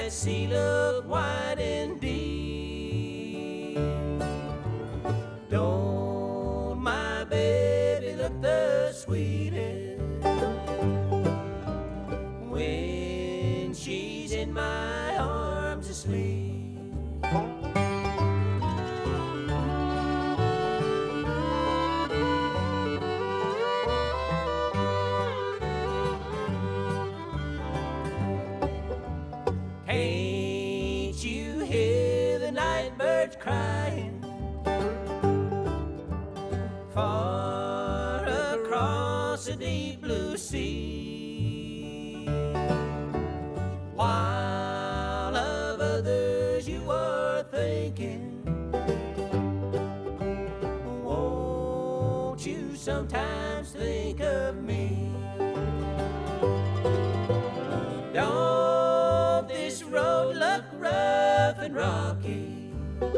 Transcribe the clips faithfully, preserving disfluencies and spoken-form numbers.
that sea look wide and deep? Don't my baby look the sweetest when she's in my arms asleep? Can't you hear the night birds crying far across the deep blue sea? While of others you are thinking, won't you sometimes think of me? Don't this road look rough and rocky?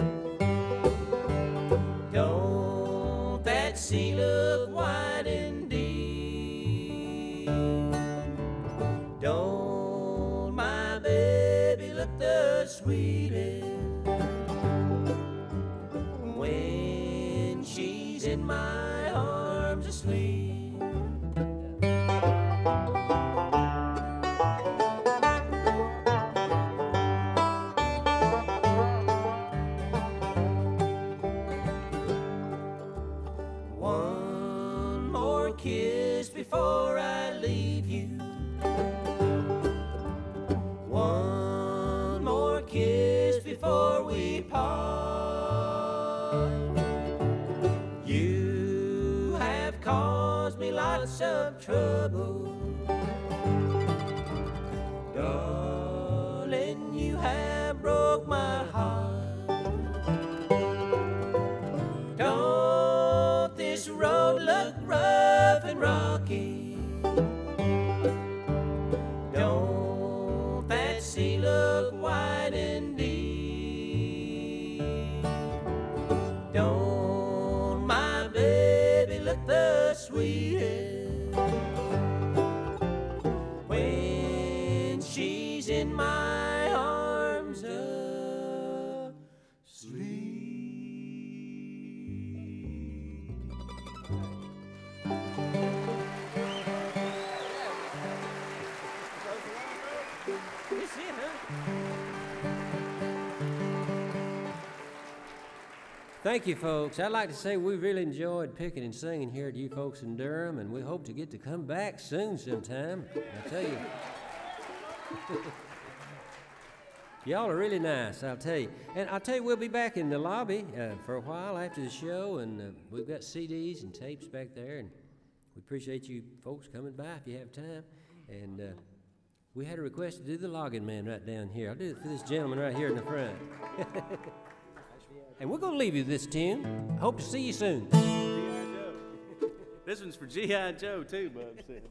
Don't that sea look wide and deep? Don't my baby look the sweetest when she's in my arms asleep? One more kiss before I leave you. One more kiss before we part. You have caused me lots of trouble, darling, you have broke my heart. Don't this road look rough and rocky? Don't that sea look wide and deep? Don't my baby look the sweetest when she's in my arms asleep? That's it, huh? Thank you, folks. I'd like to say we really enjoyed picking and singing here to you folks in Durham, and we hope to get to come back soon sometime. I tell you. Y'all are really nice, I'll tell you. And I'll tell you, we'll be back in the lobby uh, for a while after the show, and uh, we've got C Ds and tapes back there, and we appreciate you folks coming by if you have time. And uh, we had a request to do the Logging Man right down here. I'll do it for this gentleman right here in the front. And we're going to leave you this tune. Hope to see you soon. This one's for G I. Joe, too, Bub.